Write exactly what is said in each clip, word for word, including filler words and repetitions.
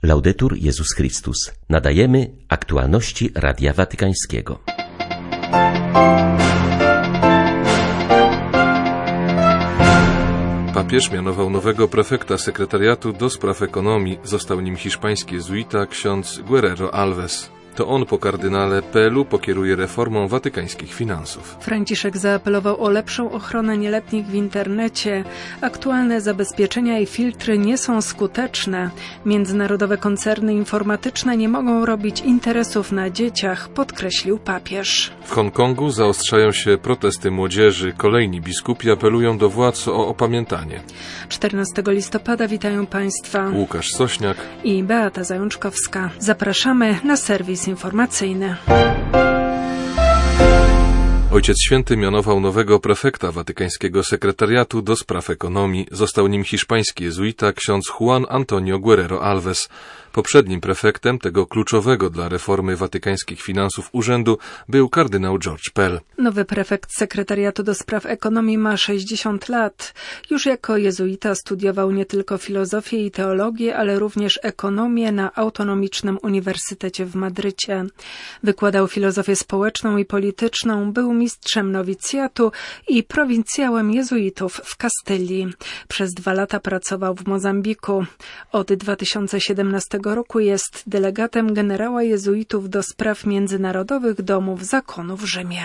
Laudetur Jezus Chrystus. Nadajemy aktualności Radia Watykańskiego. Papież mianował nowego prefekta sekretariatu do spraw ekonomii. Został nim hiszpański jezuita ksiądz Guerrero Alves. To on po kardynale Pelu pokieruje reformą watykańskich finansów. Franciszek zaapelował o lepszą ochronę nieletnich w internecie. Aktualne zabezpieczenia i filtry nie są skuteczne. Międzynarodowe koncerny informatyczne nie mogą robić interesów na dzieciach, podkreślił papież. W Hongkongu zaostrzają się protesty młodzieży. Kolejni biskupi apelują do władz o opamiętanie. czternastego listopada witają Państwa Łukasz Sośniak i Beata Zajączkowska. Zapraszamy na serwis informacyjny. Ojciec Święty mianował nowego prefekta watykańskiego sekretariatu do spraw ekonomii. Został nim hiszpański jezuita ksiądz Juan Antonio Guerrero Alves. Poprzednim prefektem tego kluczowego dla reformy watykańskich finansów urzędu był kardynał George Pell. Nowy prefekt sekretariatu do spraw ekonomii ma sześćdziesiąt lat. Już jako jezuita studiował nie tylko filozofię i teologię, ale również ekonomię na Autonomicznym Uniwersytecie w Madrycie. Wykładał filozofię społeczną i polityczną, był mistrzem nowicjatu i prowincjałem jezuitów w Kastylii. Przez dwa lata pracował w Mozambiku. Od dwa tysiące siedemnastego roku jest delegatem generała jezuitów do spraw międzynarodowych domów zakonu w Rzymie.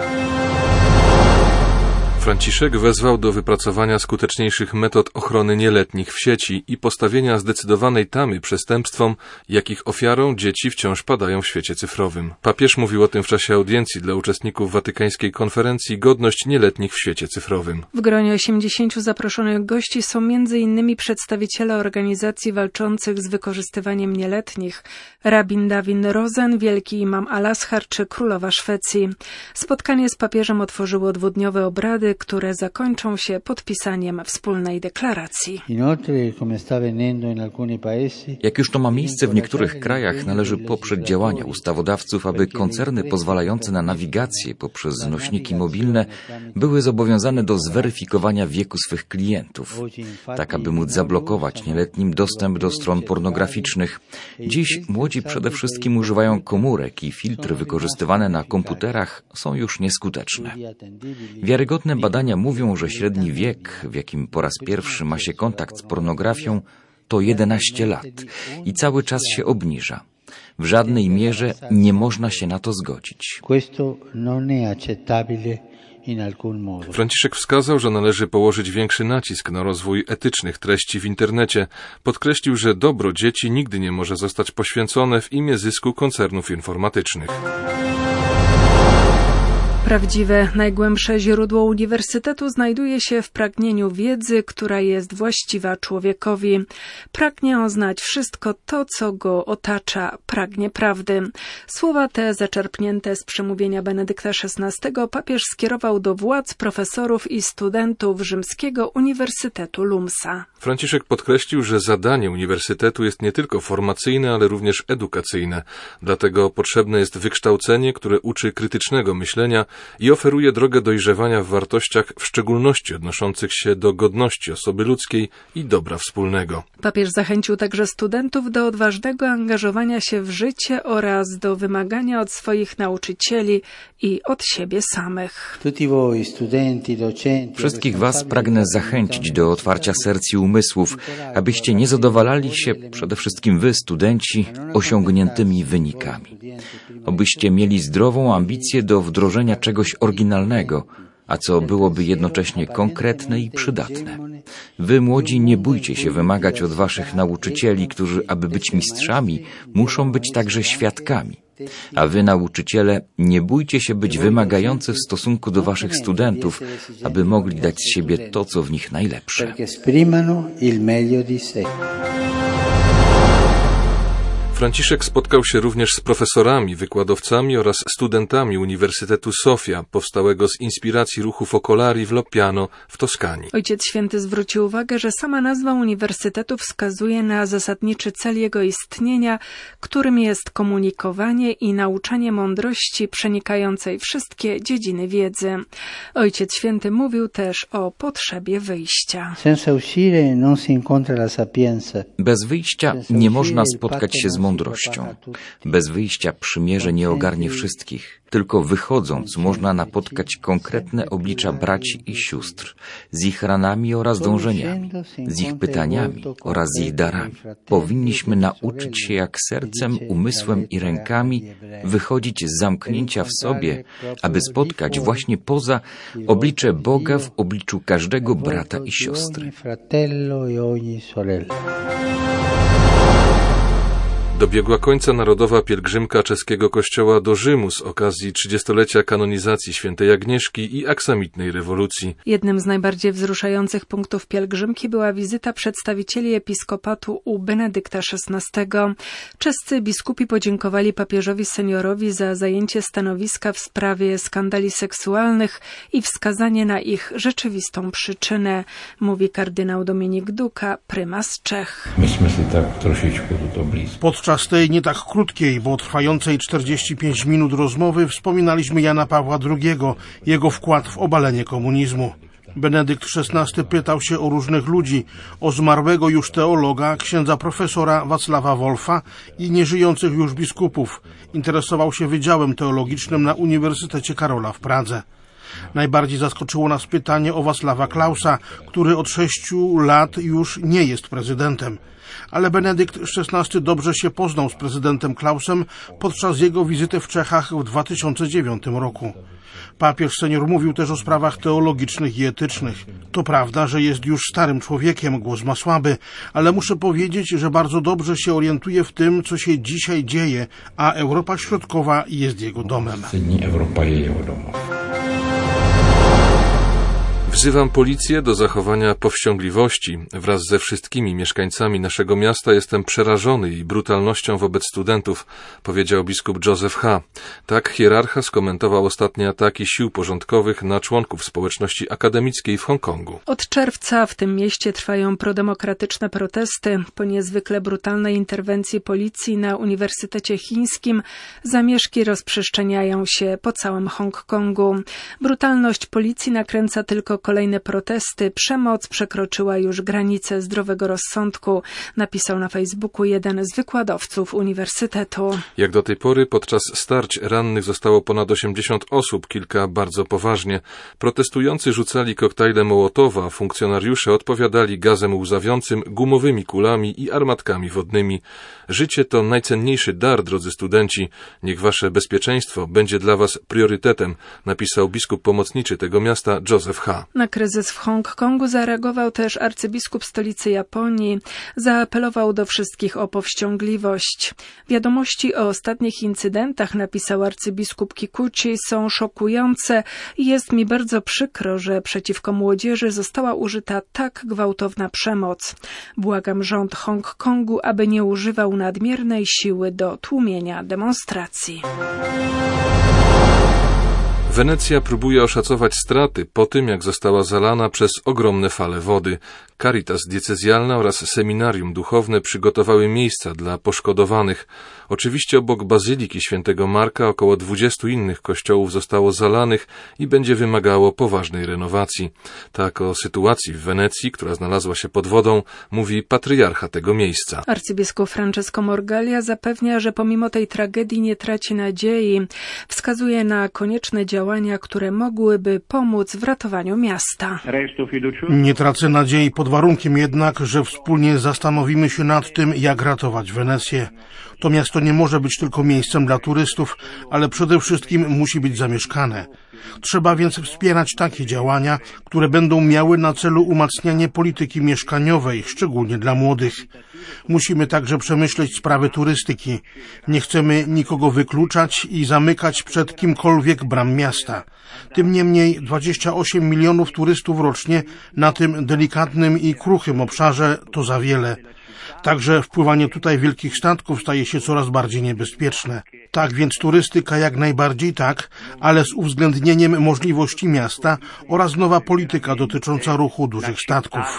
Franciszek wezwał do wypracowania skuteczniejszych metod ochrony nieletnich w sieci i postawienia zdecydowanej tamy przestępstwom, jakich ofiarą dzieci wciąż padają w świecie cyfrowym. Papież mówił o tym w czasie audiencji dla uczestników watykańskiej konferencji Godność nieletnich w świecie cyfrowym. W gronie osiemdziesięciu zaproszonych gości są między innymi przedstawiciele organizacji walczących z wykorzystywaniem nieletnich, rabin Dawin Rosen, wielki imam Al-Azhar czy królowa Szwecji. Spotkanie z papieżem otworzyło dwudniowe obrady, które zakończą się podpisaniem wspólnej deklaracji. Jak już to ma miejsce w niektórych krajach, należy poprzeć działania ustawodawców, aby koncerny pozwalające na nawigację poprzez nośniki mobilne były zobowiązane do zweryfikowania wieku swych klientów, tak aby móc zablokować nieletnim dostęp do stron pornograficznych. Dziś młodzi przede wszystkim używają komórek i filtry wykorzystywane na komputerach są już nieskuteczne. Wiarygodne badania mówią, że średni wiek, w jakim po raz pierwszy ma się kontakt z pornografią, to jedenaście lat i cały czas się obniża. W żadnej mierze nie można się na to zgodzić. Franciszek wskazał, że należy położyć większy nacisk na rozwój etycznych treści w internecie. Podkreślił, że dobro dzieci nigdy nie może zostać poświęcone w imię zysku koncernów informatycznych. Prawdziwe, najgłębsze źródło uniwersytetu znajduje się w pragnieniu wiedzy, która jest właściwa człowiekowi. Pragnie on znać wszystko to, co go otacza, pragnie prawdy. Słowa te, zaczerpnięte z przemówienia Benedykta szesnastego, papież skierował do władz, profesorów i studentów Rzymskiego Uniwersytetu Lumsa. Franciszek podkreślił, że zadanie uniwersytetu jest nie tylko formacyjne, ale również edukacyjne. Dlatego potrzebne jest wykształcenie, które uczy krytycznego myślenia i oferuje drogę dojrzewania w wartościach, w szczególności odnoszących się do godności osoby ludzkiej i dobra wspólnego. Papież zachęcił także studentów do odważnego angażowania się w życie oraz do wymagania od swoich nauczycieli i od siebie samych. Wszystkich Was pragnę zachęcić do otwarcia serc i umysłów, abyście nie zadowalali się, przede wszystkim Wy, studenci, osiągniętymi wynikami. Obyście mieli zdrową ambicję do wdrożenia czegoś oryginalnego, a co byłoby jednocześnie konkretne i przydatne. Wy, młodzi, nie bójcie się wymagać od Waszych nauczycieli, którzy, aby być mistrzami, muszą być także świadkami. A Wy, nauczyciele, nie bójcie się być wymagający w stosunku do Waszych studentów, aby mogli dać z siebie to, co w nich najlepsze. Franciszek spotkał się również z profesorami, wykładowcami oraz studentami Uniwersytetu Sofia, powstałego z inspiracji ruchu Focolari w Loppiano w Toskanii. Ojciec Święty zwrócił uwagę, że sama nazwa uniwersytetu wskazuje na zasadniczy cel jego istnienia, którym jest komunikowanie i nauczanie mądrości przenikającej wszystkie dziedziny wiedzy. Ojciec Święty mówił też o potrzebie wyjścia. Bez wyjścia nie można spotkać się z mądrością. Bez wyjścia przymierze nie ogarnie wszystkich. Tylko wychodząc można napotkać konkretne oblicza braci i sióstr, z ich ranami oraz dążeniami, z ich pytaniami oraz z ich darami. Powinniśmy nauczyć się jak sercem, umysłem i rękami wychodzić z zamknięcia w sobie, aby spotkać właśnie poza oblicze Boga w obliczu każdego brata i siostry. Dobiegła końca narodowa pielgrzymka czeskiego kościoła do Rzymu z okazji trzydziestolecia kanonizacji świętej Agnieszki i aksamitnej rewolucji. Jednym z najbardziej wzruszających punktów pielgrzymki była wizyta przedstawicieli episkopatu u Benedykta szesnastego. Czescy biskupi podziękowali papieżowi seniorowi za zajęcie stanowiska w sprawie skandali seksualnych i wskazanie na ich rzeczywistą przyczynę, mówi kardynał Dominik Duka, prymas Czech. Myśmy się tak troszeczkę tutaj blisko. Podczas tej nie tak krótkiej, bo trwającej czterdzieści pięć minut rozmowy wspominaliśmy Jana Pawła drugiego, jego wkład w obalenie komunizmu. Benedykt szesnasty pytał się o różnych ludzi, o zmarłego już teologa, księdza profesora Wacława Wolfa i nieżyjących już biskupów. Interesował się Wydziałem Teologicznym na Uniwersytecie Karola w Pradze. Najbardziej zaskoczyło nas pytanie o Wacława Klausa, który od sześciu lat już nie jest prezydentem. Ale Benedykt szesnasty dobrze się poznał z prezydentem Klausem podczas jego wizyty w Czechach w dwa tysiące dziewiątym roku. Papież senior mówił też o sprawach teologicznych i etycznych. To prawda, że jest już starym człowiekiem, głos ma słaby, ale muszę powiedzieć, że bardzo dobrze się orientuje w tym, co się dzisiaj dzieje, a Europa Środkowa jest jego domem. Europa jest jego domem. Wzywam policję do zachowania powściągliwości. Wraz ze wszystkimi mieszkańcami naszego miasta jestem przerażony jej brutalnością wobec studentów, powiedział biskup Joseph H. Tak hierarcha skomentował ostatnie ataki sił porządkowych na członków społeczności akademickiej w Hongkongu. Od czerwca w tym mieście trwają prodemokratyczne protesty. Po niezwykle brutalnej interwencji policji na Uniwersytecie Chińskim zamieszki rozprzestrzeniają się po całym Hongkongu. Brutalność policji nakręca tylko kolejne protesty. Przemoc przekroczyła już granice zdrowego rozsądku, napisał na Facebooku jeden z wykładowców uniwersytetu. Jak do tej pory podczas starć rannych zostało ponad osiemdziesiąt osób, kilka bardzo poważnie. Protestujący rzucali koktajle Mołotowa, funkcjonariusze odpowiadali gazem łzawiącym, gumowymi kulami i armatkami wodnymi. Życie to najcenniejszy dar, drodzy studenci. Niech wasze bezpieczeństwo będzie dla was priorytetem, napisał biskup pomocniczy tego miasta Joseph H. Na kryzys w Hongkongu zareagował też arcybiskup stolicy Japonii. Zaapelował do wszystkich o powściągliwość. Wiadomości o ostatnich incydentach, napisał arcybiskup Kikuchi, są szokujące i jest mi bardzo przykro, że przeciwko młodzieży została użyta tak gwałtowna przemoc. Błagam rząd Hongkongu, aby nie używał nadmiernej siły do tłumienia demonstracji. Wenecja próbuje oszacować straty po tym, jak została zalana przez ogromne fale wody. Caritas diecezjalna oraz seminarium duchowne przygotowały miejsca dla poszkodowanych. Oczywiście obok Bazyliki Świętego Marka około dwudziestu innych kościołów zostało zalanych i będzie wymagało poważnej renowacji. Tak o sytuacji w Wenecji, która znalazła się pod wodą, mówi patryarcha tego miejsca. Arcybiskup Francesco Morgaglia zapewnia, że pomimo tej tragedii nie traci nadziei. Wskazuje na konieczne działania, które mogłyby pomóc w ratowaniu miasta. Nie tracę nadziei pod warunkiem jednak, że wspólnie zastanowimy się nad tym, jak ratować Wenecję. To miasto nie może być tylko miejscem dla turystów, ale przede wszystkim musi być zamieszkane. Trzeba więc wspierać takie działania, które będą miały na celu umacnianie polityki mieszkaniowej, szczególnie dla młodych. Musimy także przemyśleć sprawy turystyki. Nie chcemy nikogo wykluczać i zamykać przed kimkolwiek bram miasta. miasta. Tym niemniej dwadzieścia osiem milionów turystów rocznie na tym delikatnym i kruchym obszarze to za wiele. Także wpływanie tutaj wielkich statków staje się coraz bardziej niebezpieczne. Tak więc turystyka jak najbardziej tak, ale z uwzględnieniem możliwości miasta oraz nowa polityka dotycząca ruchu dużych statków.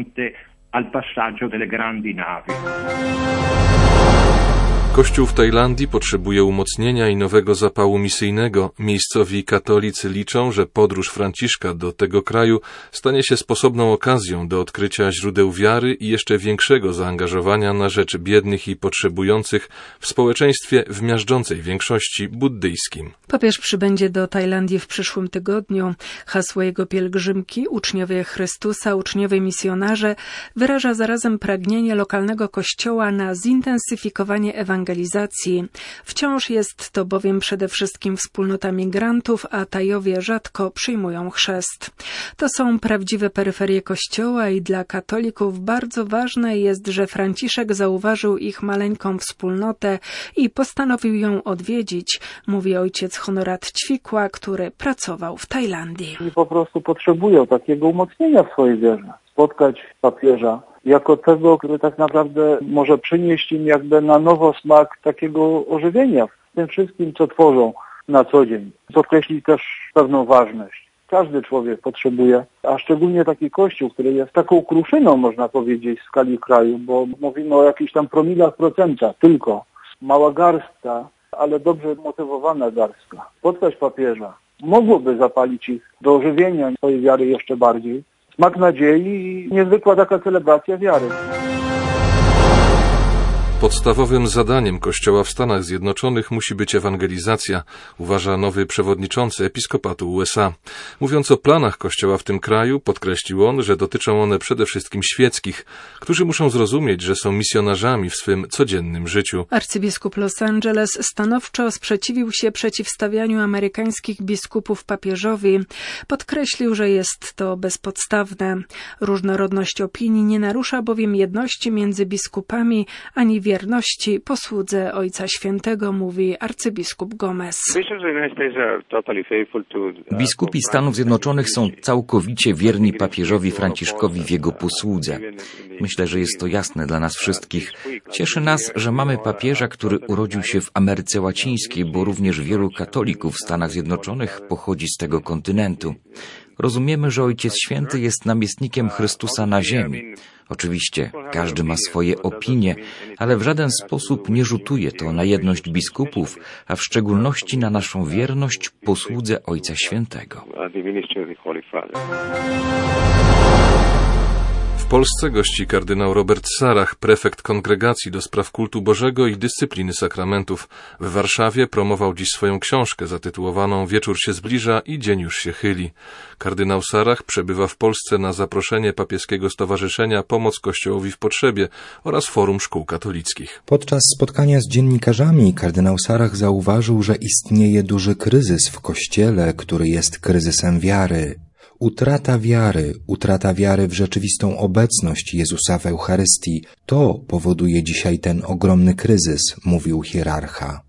Kościół w Tajlandii potrzebuje umocnienia i nowego zapału misyjnego. Miejscowi katolicy liczą, że podróż Franciszka do tego kraju stanie się sposobną okazją do odkrycia źródeł wiary i jeszcze większego zaangażowania na rzecz biednych i potrzebujących w społeczeństwie w miażdżącej większości buddyjskim. Papież przybędzie do Tajlandii w przyszłym tygodniu. Hasło jego pielgrzymki, uczniowie Chrystusa, uczniowie misjonarze, wyraża zarazem pragnienie lokalnego kościoła na zintensyfikowanie ewangelizacji. Wciąż jest to bowiem przede wszystkim wspólnota migrantów, a Tajowie rzadko przyjmują chrzest. To są prawdziwe peryferie Kościoła i dla katolików bardzo ważne jest, że Franciszek zauważył ich maleńką wspólnotę i postanowił ją odwiedzić, mówi ojciec Honorat Ćwikła, który pracował w Tajlandii. I po prostu potrzebują takiego umocnienia w swojej wierze. Spotkać papieża jako tego, który tak naprawdę może przynieść im jakby na nowo smak takiego ożywienia w tym wszystkim, co tworzą na co dzień. Podkreślić też pewną ważność. Każdy człowiek potrzebuje, a szczególnie taki kościół, który jest taką kruszyną, można powiedzieć, w skali kraju, bo mówimy o jakichś tam promilach procenta, tylko mała garstka, ale dobrze motywowana garstka. Spotkać papieża mogłoby zapalić ich do ożywienia swojej wiary jeszcze bardziej. Smak nadziei i niezwykła taka celebracja wiary. Podstawowym zadaniem Kościoła w Stanach Zjednoczonych musi być ewangelizacja, uważa nowy przewodniczący Episkopatu U S A. Mówiąc o planach Kościoła w tym kraju, podkreślił on, że dotyczą one przede wszystkim świeckich, którzy muszą zrozumieć, że są misjonarzami w swym codziennym życiu. Arcybiskup Los Angeles stanowczo sprzeciwił się przeciwstawianiu amerykańskich biskupów papieżowi. Podkreślił, że jest to bezpodstawne. Różnorodność opinii nie narusza bowiem jedności między biskupami ani wierności posłudze Ojca Świętego, mówi arcybiskup Gomez. Biskupi Stanów Zjednoczonych są całkowicie wierni papieżowi Franciszkowi w jego posłudze. Myślę, że jest to jasne dla nas wszystkich. Cieszy nas, że mamy papieża, który urodził się w Ameryce Łacińskiej, bo również wielu katolików w Stanach Zjednoczonych pochodzi z tego kontynentu. Rozumiemy, że Ojciec Święty jest namiestnikiem Chrystusa na ziemi. Oczywiście każdy ma swoje opinie, ale w żaden sposób nie rzutuje to na jedność biskupów, a w szczególności na naszą wierność posłudze Ojca Świętego. W Polsce gości kardynał Robert Sarach, prefekt Kongregacji do Spraw Kultu Bożego i Dyscypliny Sakramentów. W Warszawie promował dziś swoją książkę zatytułowaną Wieczór się zbliża i dzień już się chyli. Kardynał Sarach przebywa w Polsce na zaproszenie papieskiego stowarzyszenia Pomoc Kościołowi w Potrzebie oraz Forum Szkół Katolickich. Podczas spotkania z dziennikarzami kardynał Sarach zauważył, że istnieje duży kryzys w Kościele, który jest kryzysem wiary. Utrata wiary, utrata wiary w rzeczywistą obecność Jezusa w Eucharystii, to powoduje dzisiaj ten ogromny kryzys, mówił hierarcha.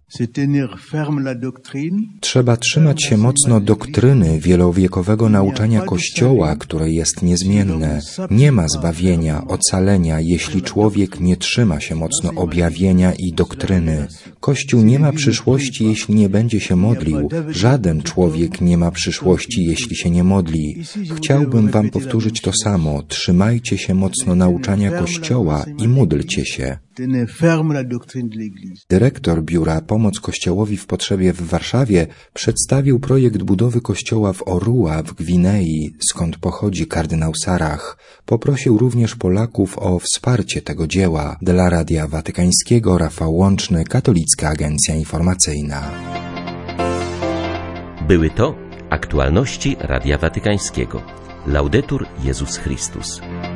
Trzeba trzymać się mocno doktryny wielowiekowego nauczania Kościoła, które jest niezmienne. Nie ma zbawienia, ocalenia, jeśli człowiek nie trzyma się mocno objawienia i doktryny. Kościół nie ma przyszłości, jeśli nie będzie się modlił. Żaden człowiek nie ma przyszłości, jeśli się nie modli. Chciałbym wam powtórzyć to samo. Trzymajcie się mocno nauczania Kościoła i módlcie się. Dyrektor Biura Pomoc Kościołowi w Potrzebie w Warszawie przedstawił projekt budowy kościoła w Orua w Gwinei, skąd pochodzi kardynał Sarach. Poprosił również Polaków o wsparcie tego dzieła. Dla Radia Watykańskiego Rafał Łączny, Katolicka Agencja Informacyjna. Były to aktualności Radia Watykańskiego. Laudetur Jezus Chrystus.